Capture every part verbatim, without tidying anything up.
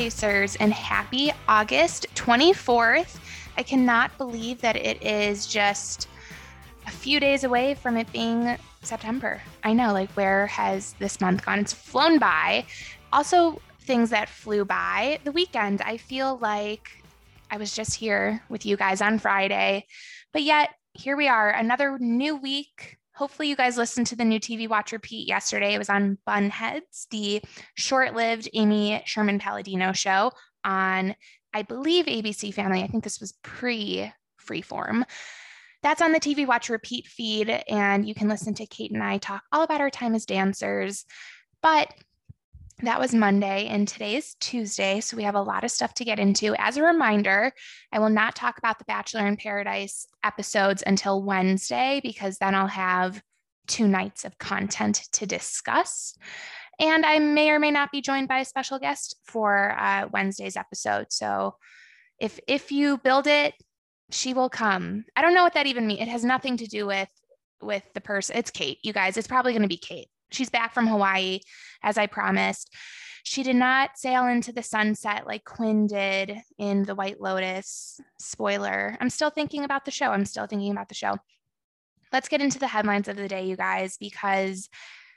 Chasers, and happy August twenty-fourth. I cannot believe that it is just a few days away from it being September. I know, like, where has this month gone? It's flown by. Also, things that flew by. The weekend, I feel like I was just here with you guys on Friday, but yet here we are, another new week. Hopefully you guys listened to the new T V Watch Repeat yesterday. It was on Bunheads, the short-lived Amy Sherman Palladino show on, I believe, A B C Family. I think this was pre-Freeform. That's on the T V Watch Repeat feed, and you can listen to Kate and I talk all about our time as dancers. But that was Monday, and today is Tuesday, so we have a lot of stuff to get into. As a reminder, I will not talk about the Bachelor in Paradise episodes until Wednesday, because then I'll have two nights of content to discuss. And I may or may not be joined by a special guest for uh, Wednesday's episode. So if if you build it, she will come. I don't know what that even means. It has nothing to do with with the person. It's Kate, you guys. It's probably going to be Kate. She's back from Hawaii, as I promised. She did not sail into the sunset like Quinn did in The White Lotus. Spoiler. I'm still thinking about the show. I'm still thinking about the show. Let's get into the headlines of the day, you guys, because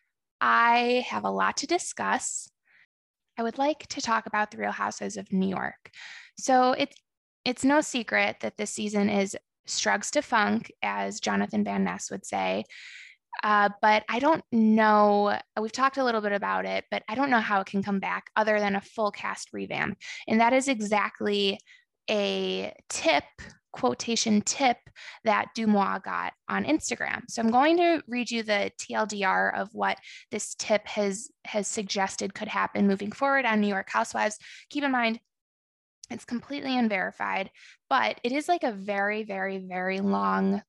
I have a lot to discuss. I would like to talk about The Real Housewives of New York. So it's it's no secret that this season is strugs to funk, as Jonathan Van Ness would say. Uh, but I don't know, we've talked a little bit about it, but I don't know how it can come back other than a full cast revamp. And that is exactly a tip, quotation tip, that Dumois got on Instagram. So I'm going to read you the T L D R of what this tip has, has suggested could happen moving forward on New York Housewives. Keep in mind, it's completely unverified, but it is like a very, very, very long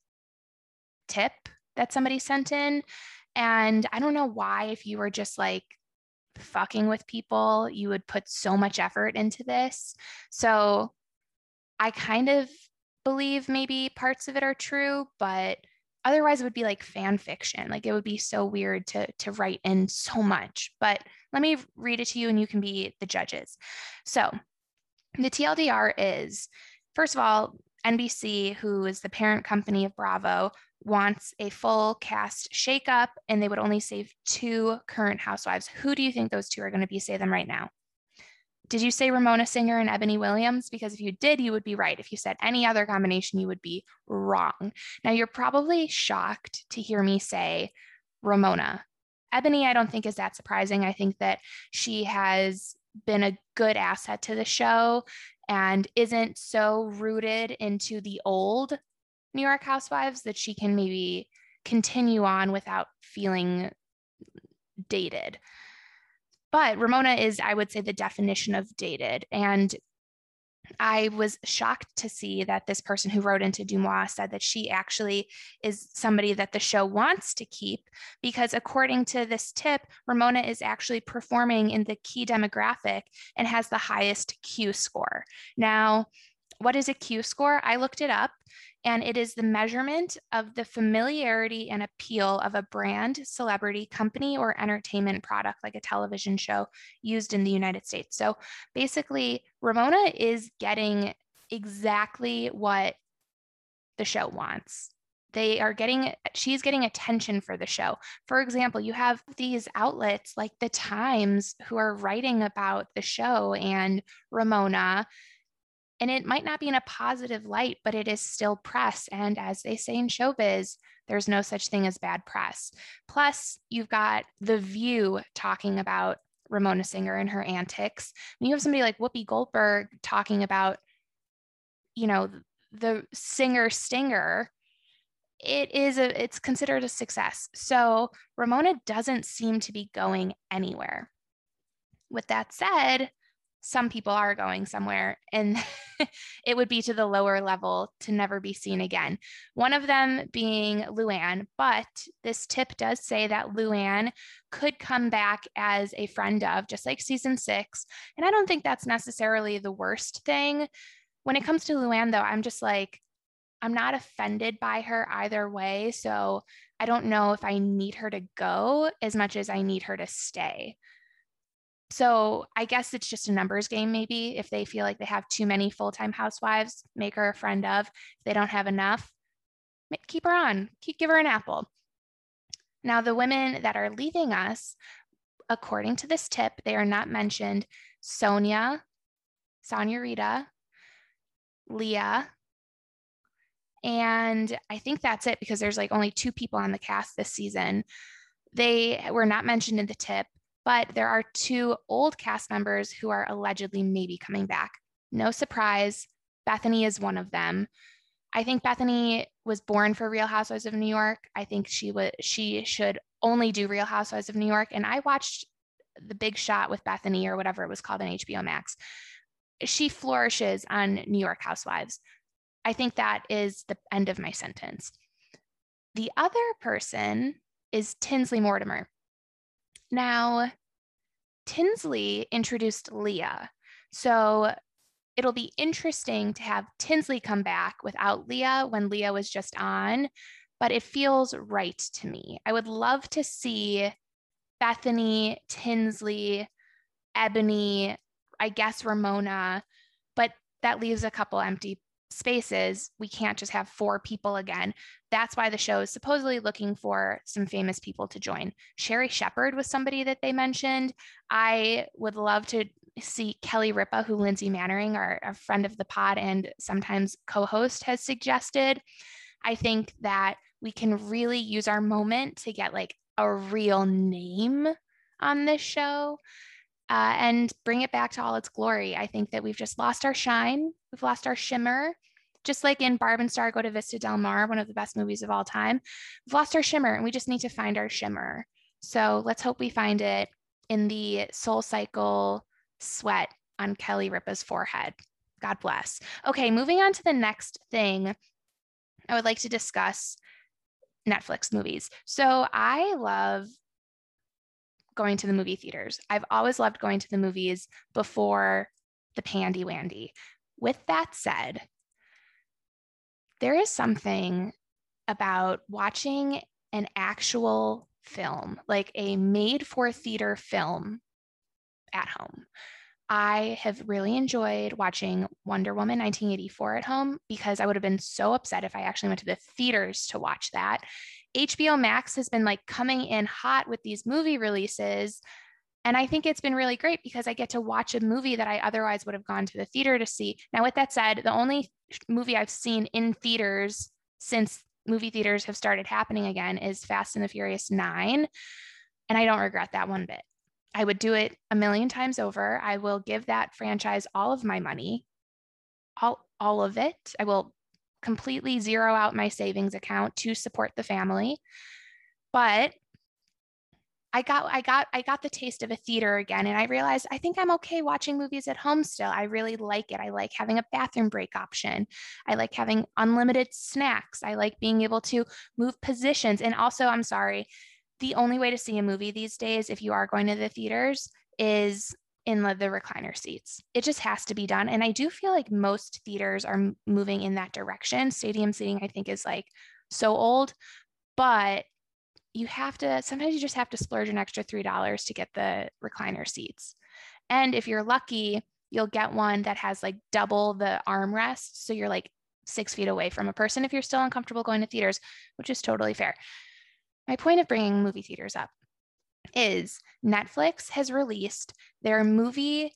tip that somebody sent in. And I don't know why, if you were just like fucking with people, you would put so much effort into this. So I kind of believe maybe parts of it are true, but otherwise it would be like fan fiction. Like, it would be so weird to to write in so much. But let me read it to you and you can be the judges. So the T L D R is, first of all, N B C, who is the parent company of Bravo, wants a full cast shakeup, and they would only save two current housewives. Who do you think those two are going to be? Say them right now. Did you say Ramona Singer and Ebony Williams? Because if you did, you would be right. If you said any other combination, you would be wrong. Now, you're probably shocked to hear me say Ramona. Ebony, I don't think is that surprising. I think that she has been a good asset to the show and isn't so rooted into the old New York Housewives that she can maybe continue on without feeling dated. But Ramona is, I would say, the definition of dated. And I was shocked to see that this person who wrote into Dumois said that she actually is somebody that the show wants to keep, because according to this tip, Ramona is actually performing in the key demographic and has the highest Q score. Now, what is a Q score? I looked it up, and it is the measurement of the familiarity and appeal of a brand, celebrity, company, or entertainment product, like a television show, used in the United States. So basically, Ramona is getting exactly what the show wants. They are getting, she's getting attention for the show. For example, you have these outlets like The Times who are writing about the show and Ramona, and it might not be in a positive light, but it is still press. And as they say in showbiz, there's no such thing as bad press. Plus, you've got The View talking about Ramona Singer and her antics. When you have somebody like Whoopi Goldberg talking about, you know, the singer Stinger, it is a, it's considered a success. So Ramona doesn't seem to be going anywhere. With that said, some people are going somewhere, and it would be to the lower level to never be seen again. One of them being Luann, but this tip does say that Luann could come back as a friend of, just like season six. And I don't think that's necessarily the worst thing. When it comes to Luann, though, I'm just like, I'm not offended by her either way. So I don't know if I need her to go as much as I need her to stay. So I guess it's just a numbers game, maybe. If they feel like they have too many full-time housewives, make her a friend of. If they don't have enough, keep her on, keep give her an apple. Now, the women that are leaving us, according to this tip, they are not mentioned. Sonia, Sonia Rita, Leah, and I think that's it because there's like only two people on the cast this season. They were not mentioned in the tip, but there are two old cast members who are allegedly maybe coming back. No surprise, Bethany is one of them. I think Bethany was born for Real Housewives of New York. I think she was she should only do Real Housewives of New York. And I watched The Big Shot with Bethany or whatever it was called on H B O Max. She flourishes on New York Housewives. I think that is the end of my sentence. The other person is Tinsley Mortimer. Now, Tinsley introduced Leah. So it'll be interesting to have Tinsley come back without Leah when Leah was just on, but it feels right to me. I would love to see Bethany, Tinsley, Ebony, I guess Ramona, but that leaves a couple empty spaces. We can't just have four people again. That's why the show is supposedly looking for some famous people to join. Sherri Shepherd was somebody that they mentioned. I would love to see Kelly Ripa, who Lindsay Mannering, our, our friend of the pod and sometimes co-host, has suggested. I think that we can really use our moment to get like a real name on this show uh, and bring it back to all its glory. I think that we've just lost our shine. We've lost our shimmer. Just like in Barb and Star Go to Vista Del Mar, one of the best movies of all time, we've lost our shimmer and we just need to find our shimmer. So let's hope we find it in the Soul Cycle sweat on Kelly Ripa's forehead. God bless. Okay, moving on to the next thing, I would like to discuss Netflix movies. So I love going to the movie theaters. I've always loved going to the movies before the pandy wandy. With that said, there is something about watching an actual film, like a made for theater film at home. I have really enjoyed watching Wonder Woman nineteen eighty-four at home because I would have been so upset if I actually went to the theaters to watch that. H B O Max has been like coming in hot with these movie releases. And I think it's been really great because I get to watch a movie that I otherwise would have gone to the theater to see. Now, with that said, the only movie I've seen in theaters since movie theaters have started happening again is Fast and the Furious nine. And I don't regret that one bit. I would do it a million times over. I will give that franchise all of my money, all, all of it. I will completely zero out my savings account to support the family. But I got I got I got the taste of a theater again, and I realized I think I'm okay watching movies at home still. I really like it. I like having a bathroom break option. I like having unlimited snacks. I like being able to move positions. And also, I'm sorry, the only way to see a movie these days, if you are going to the theaters, is in the, the recliner seats. It just has to be done. And I do feel like most theaters are moving in that direction. Stadium seating, I think, is like so old, but you have to, sometimes you just have to splurge an extra three dollars to get the recliner seats. And if you're lucky, you'll get one that has like double the armrest. So you're like six feet away from a person if you're still uncomfortable going to theaters, which is totally fair. My point of bringing movie theaters up is Netflix has released their movie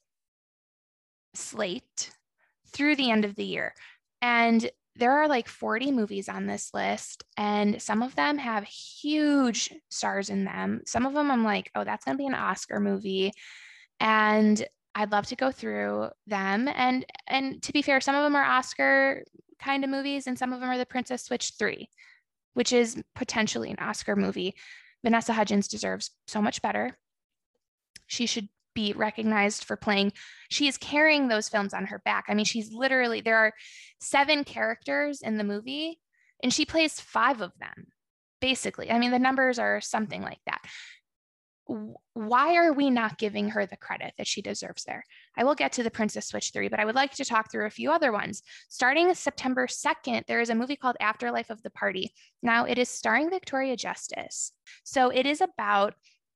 slate through the end of the year. And there are like forty movies on this list, and some of them have huge stars in them. Some of them I'm like, oh, that's going to be an Oscar movie. And I'd love to go through them. And and to be fair, some of them are Oscar kind of movies, and some of them are The Princess Switch three, which is potentially an Oscar movie. Vanessa Hudgens deserves so much better. She should be recognized for playing. She is carrying those films on her back. I mean, she's literally, there are seven characters in the movie, and she plays five of them, basically. I mean, the numbers are something like that. Why are we not giving her the credit that she deserves there? I will get to The Princess Switch three, but I would like to talk through a few other ones. Starting September second, there is a movie called Afterlife of the Party. Now, it is starring Victoria Justice. So it is about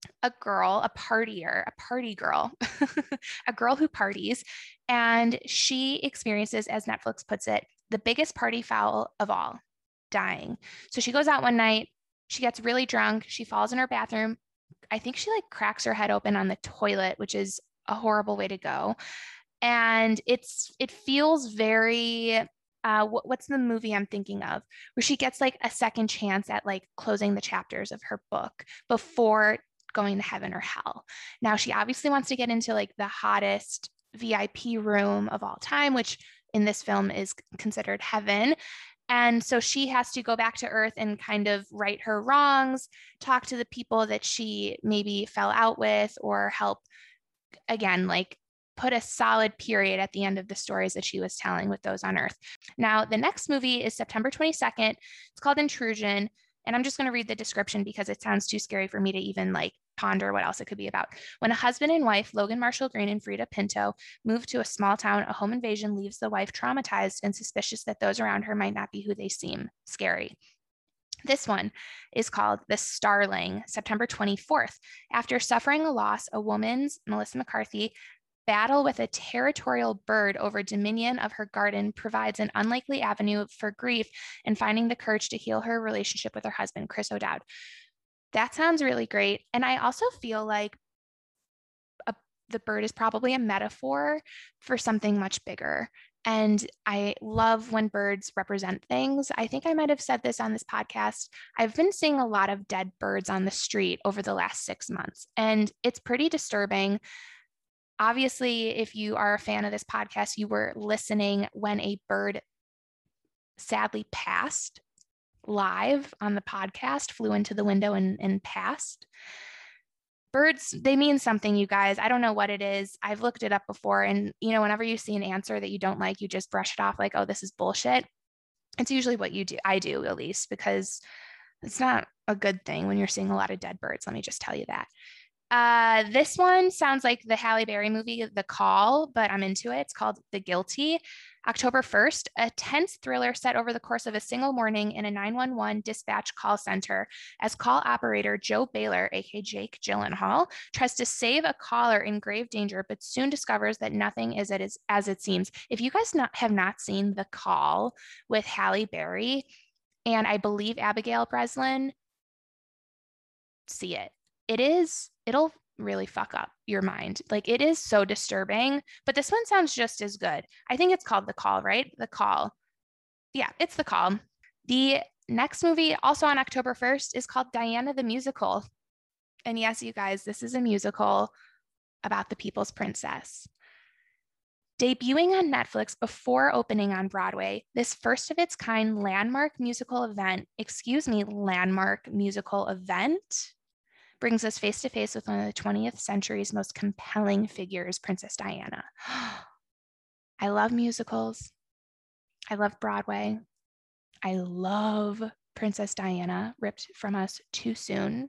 a girl, a partier, a party girl, a girl who parties, and she experiences, as Netflix puts it, the biggest party foul of all, dying. So she goes out one night, she gets really drunk, she falls in her bathroom. I think she like cracks her head open on the toilet, which is a horrible way to go. And it's it feels very uh, what, what's the movie I'm thinking of where she gets like a second chance at like closing the chapters of her book before going to heaven or hell. Now she obviously wants to get into like the hottest V I P room of all time, which in this film is considered heaven. And so she has to go back to Earth and kind of right her wrongs, talk to the people that she maybe fell out with, or help, again, like put a solid period at the end of the stories that she was telling with those on Earth. Now, the next movie is September twenty-second. It's called Intrusion. And I'm just going to read the description because it sounds too scary for me to even like ponder what else it could be about. When a husband and wife, Logan Marshall Green and Frida Pinto, move to a small town, a home invasion leaves the wife traumatized and suspicious that those around her might not be who they seem. Scary. This one is called The Starling, September twenty-fourth. After suffering a loss, a woman's, Melissa McCarthy, battle with a territorial bird over dominion of her garden provides an unlikely avenue for grief and finding the courage to heal her relationship with her husband, Chris O'Dowd. That sounds really great. And I also feel like a, the bird is probably a metaphor for something much bigger. And I love when birds represent things. I think I might have said this on this podcast. I've been seeing a lot of dead birds on the street over the last six months, and it's pretty disturbing. Obviously, if you are a fan of this podcast, you were listening when a bird sadly passed live on the podcast, flew into the window and, and passed. Birds, they mean something, you guys. I don't know what it is. I've looked it up before. And, you know, whenever you see an answer that you don't like, you just brush it off like, oh, this is bullshit. It's usually what you do. I do, at least, because it's not a good thing when you're seeing a lot of dead birds. Let me just tell you that. Uh, this one sounds like the Halle Berry movie, The Call, but I'm into it. It's called The Guilty. October first, a tense thriller set over the course of a single morning in a nine one one dispatch call center as call operator Joe Baylor, aka Jake Gyllenhaal, tries to save a caller in grave danger, but soon discovers that nothing is as, as it seems. If you guys not, have not seen The Call with Halle Berry and I believe Abigail Breslin, see it. It is, it'll really fuck up your mind. Like it is so disturbing, but this one sounds just as good. I think it's called The Call, right? The Call. Yeah, it's The Call. The next movie, also on October first, is called Diana the Musical. And yes, you guys, this is a musical about the People's Princess. Debuting on Netflix before opening on Broadway, this first of its kind landmark musical event, excuse me, landmark musical event, brings us face to face with one of the twentieth century's most compelling figures, Princess Diana. I love musicals. I love Broadway. I love Princess Diana, ripped from us too soon.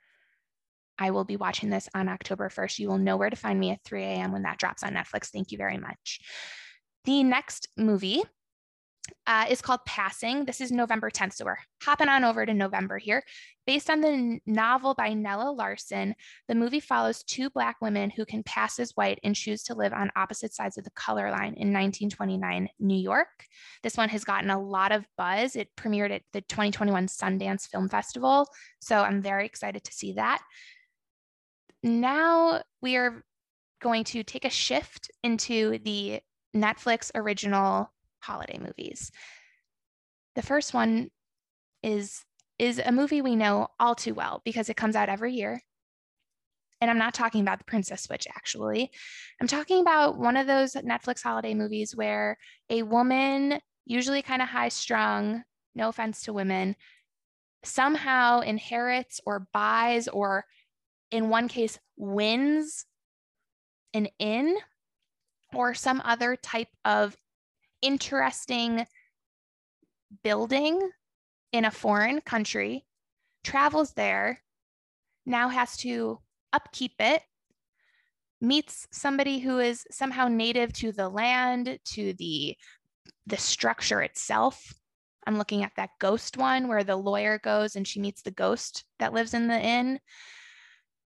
I will be watching this on October first. You will know where to find me at three a.m. when that drops on Netflix. Thank you very much. The next movie Uh, is called Passing. This is November tenth, so we're hopping on over to November here. Based on the n- novel by Nella Larson, the movie follows two Black women who can pass as white and choose to live on opposite sides of the color line in nineteen twenty-nine New York. This one has gotten a lot of buzz. It premiered at the twenty twenty-one Sundance Film Festival, so I'm very excited to see that. Now we are going to take a shift into the Netflix original holiday movies. The first one is is a movie we know all too well because it comes out every year. And I'm not talking about The Princess Switch, actually. I'm talking about one of those Netflix holiday movies where a woman, usually kind of high strung, no offense to women, somehow inherits or buys or, in one case, wins an inn or some other type of interesting building in a foreign country, travels there, now has to upkeep it, meets somebody who is somehow native to the land, to the the structure itself. I'm looking at that ghost one where the lawyer goes and she meets the ghost that lives in the inn.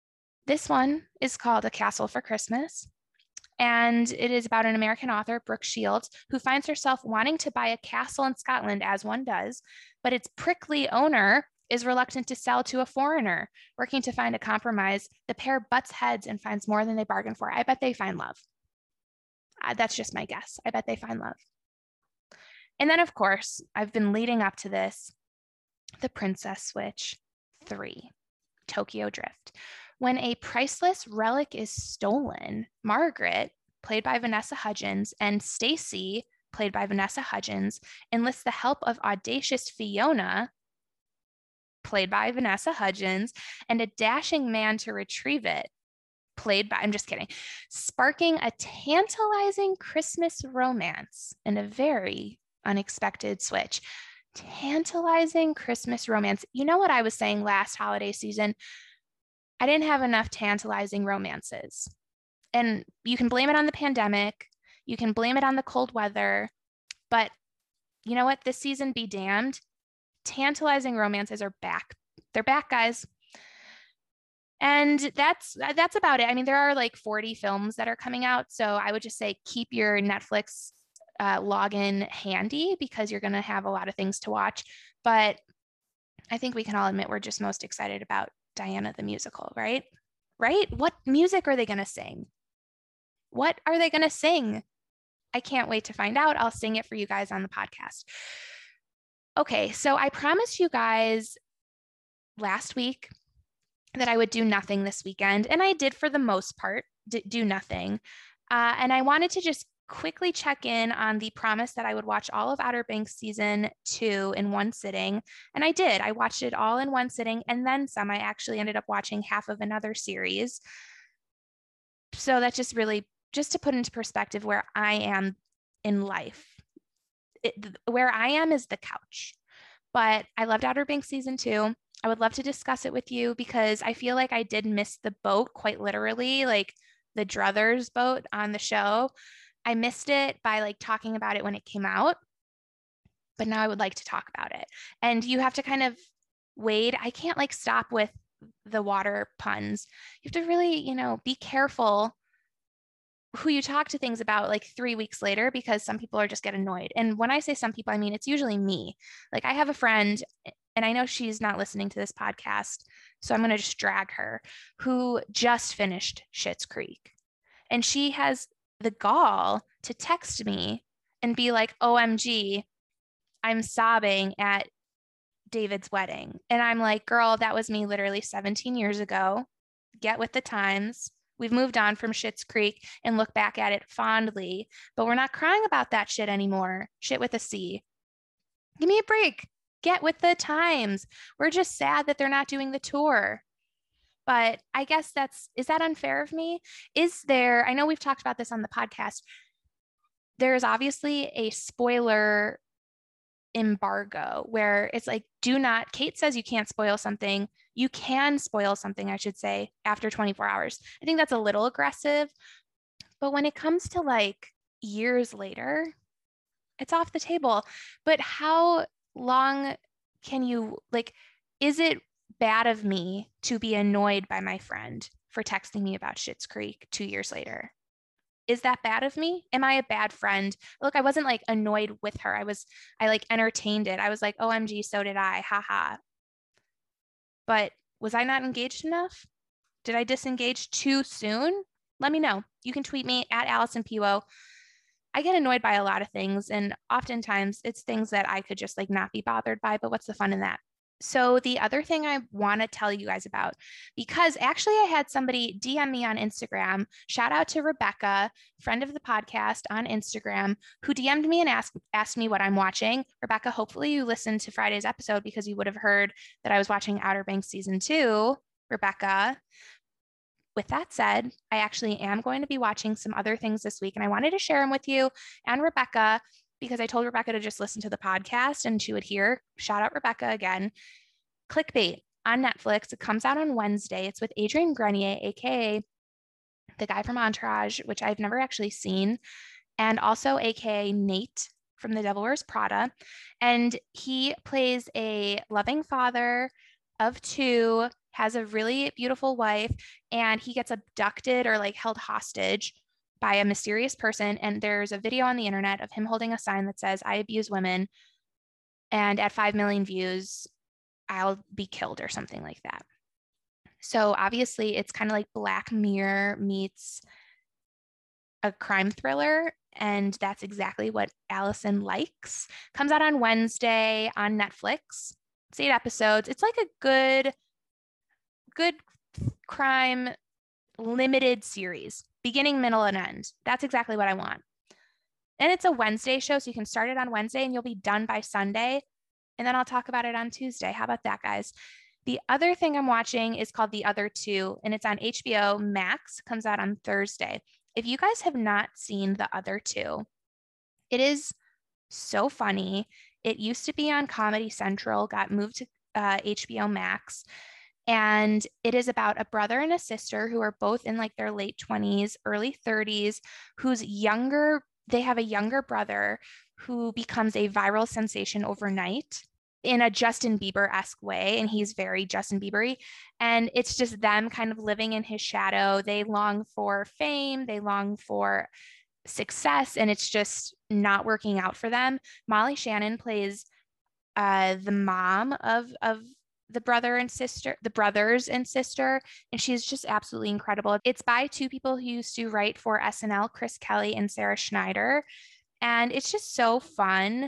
This one is called A Castle for Christmas. And it is about an American author, Brooke Shields, who finds herself wanting to buy a castle in Scotland, as one does, but its prickly owner is reluctant to sell to a foreigner. Working to find a compromise, the pair butts heads and finds more than they bargained for. I bet they find love. Uh, that's just my guess. I bet they find love. And then, of course, I've been leading up to this, The Princess Switch three, Tokyo Drift. When a priceless relic is stolen, Margaret, played by Vanessa Hudgens, and Stacy, played by Vanessa Hudgens, enlists the help of audacious Fiona, played by Vanessa Hudgens, and a dashing man to retrieve it, played by, I'm just kidding, sparking a tantalizing Christmas romance in a very unexpected switch. Tantalizing Christmas romance. You know what I was saying last holiday season? I didn't have enough tantalizing romances. And you can blame it on the pandemic. You can blame it on the cold weather. But you know what? This season, be damned. Tantalizing romances are back. They're back, guys. And that's that's about it. I mean, there are like forty films that are coming out. So I would just say keep your Netflix uh, login handy because you're going to have a lot of things to watch. But I think we can all admit we're just most excited about Diana the musical, right? Right? What music are they going to sing? What are they going to sing? I can't wait to find out. I'll sing it for you guys on the podcast. Okay, so I promised you guys last week that I would do nothing this weekend, and I did for the most part do nothing. Uh, and I wanted to just quickly check in on the promise that I would watch all of Outer Banks season two in one sitting. And I did. I watched it all in one sitting and then some. I actually ended up watching half of another series. So that's just really, just to put into perspective where I am in life. It, where I am is the couch. But I loved Outer Banks season two. I would love to discuss it with you because I feel like I did miss the boat quite literally, like the Druthers boat on the show. I missed it by like talking about it when it came out, but now I would like to talk about it. And you have to kind of wade. I can't like stop with the water puns. You have to really, you know, be careful who you talk to things about like three weeks later because some people are just get annoyed. And when I say some people, I mean, it's usually me. Like I have a friend and I know she's not listening to this podcast, so I'm going to just drag her, who just finished Schitt's Creek. And she has the gall to text me and be like, O M G, I'm sobbing at David's wedding. And I'm like, girl, that was me literally seventeen years ago. Get with the times. We've moved on from Schitt's Creek and look back at it fondly, but we're not crying about that shit anymore. Shit with a C. Give me a break. Get with the times. We're just sad that they're not doing the tour. But I guess that's, is that unfair of me? Is there, I know we've talked about this on the podcast. There is obviously a spoiler embargo where it's like, do not, Kate says you can't spoil something. You can spoil something, I should say, after twenty-four hours. I think that's a little aggressive. But when it comes to like years later, it's off the table. But how long can you, like, is it bad of me to be annoyed by my friend for texting me about Schitt's Creek two years later? Is that bad of me? Am I a bad friend? Look, I wasn't like annoyed with her. I was, I like entertained it. I was like, O M G, so did I. Ha ha. But was I not engaged enough? Did I disengage too soon? Let me know. You can tweet me at Allison Piwo. I get annoyed by a lot of things, and oftentimes it's things that I could just like not be bothered by, but what's the fun in that? So the other thing I want to tell you guys about, because actually I had somebody D M me on Instagram, shout out to Rebecca, friend of the podcast on Instagram, who D M'd me and asked, asked me what I'm watching. Rebecca, hopefully you listened to Friday's episode because you would have heard that I was watching Outer Banks season two, Rebecca. With that said, I actually am going to be watching some other things this week, and I wanted to share them with you and Rebecca because I told Rebecca to just listen to the podcast and she would hear. Shout out Rebecca again. Clickbait on Netflix. It comes out on Wednesday. It's with Adrian Grenier, aka the guy from Entourage, which I've never actually seen, and also aka Nate from The Devil Wears Prada. And he plays a loving father of two has a really beautiful wife, and he gets abducted or like held hostage by a mysterious person. And there's a video on the internet of him holding a sign that says, "I abuse women. And at five million views, I'll be killed," or something like that. So obviously it's kind of like Black Mirror meets a crime thriller. And that's exactly what Allison likes. Comes out on Wednesday on Netflix. It's eight episodes. It's like a good, good crime limited series, beginning, middle, and end. That's exactly what I want. And it's a Wednesday show, so you can start it on Wednesday and you'll be done by Sunday. And then I'll talk about it on Tuesday. How about that, guys? The other thing I'm watching is called The Other Two, and it's on H B O Max. Comes out on Thursday. If you guys have not seen The Other Two, it is so funny. It used to be on Comedy Central, got moved to uh, H B O Max. And it is about a brother and a sister who are both in like their late twenties, early thirties, who's younger. They have a younger brother who becomes a viral sensation overnight in a Justin Bieber-esque way. And he's very Justin Bieber-y. And it's just them kind of living in his shadow. They long for fame. They long for success. And it's just not working out for them. Molly Shannon plays uh, the mom of, of the brother and sister, the brothers and sister. And she's just absolutely incredible. It's by two people who used to write for S N L, Chris Kelly and Sarah Schneider. And it's just so fun.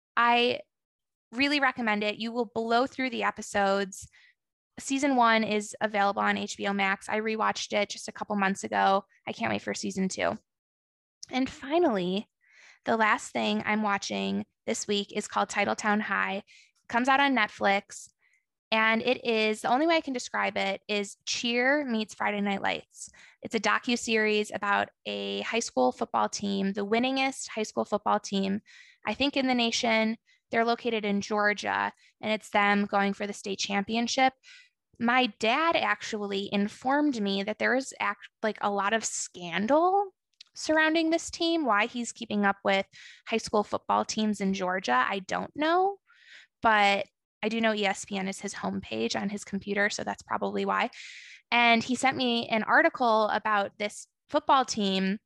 I really recommend it. You will blow through the episodes. Season one is available on H B O Max. I rewatched it just a couple months ago. I can't wait for season two. And finally, the last thing I'm watching this week is called Titletown High. It comes out on Netflix. And it is, the only way I can describe it is Cheer meets Friday Night Lights. It's a docuseries about a high school football team, the winningest high school football team, I think, in the nation. They're located in Georgia, and it's them going for the state championship. My dad actually informed me that there is act, like a lot of scandal surrounding this team. Why he's keeping up with high school football teams in Georgia, I don't know. But I do know E S P N is his homepage on his computer, so that's probably why. And he sent me an article about this football team.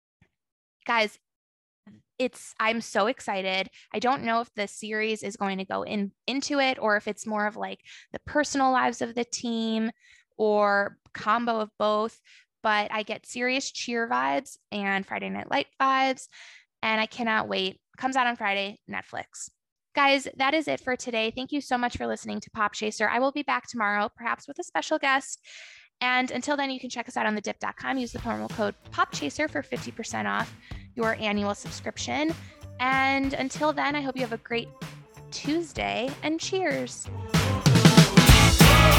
Guys, it's, I'm so excited. I don't know if the series is going to go in into it or if it's more of like the personal lives of the team or combo of both, but I get serious Cheer vibes and Friday Night Light vibes, and I cannot wait. Comes out on Friday, Netflix. Guys, that is it for today. Thank you so much for listening to Pop Chaser. I will be back tomorrow, perhaps with a special guest. And until then, you can check us out on the dip dot com. Use the promo code POPCHASER for fifty percent off your annual subscription. And until then, I hope you have a great Tuesday, and cheers.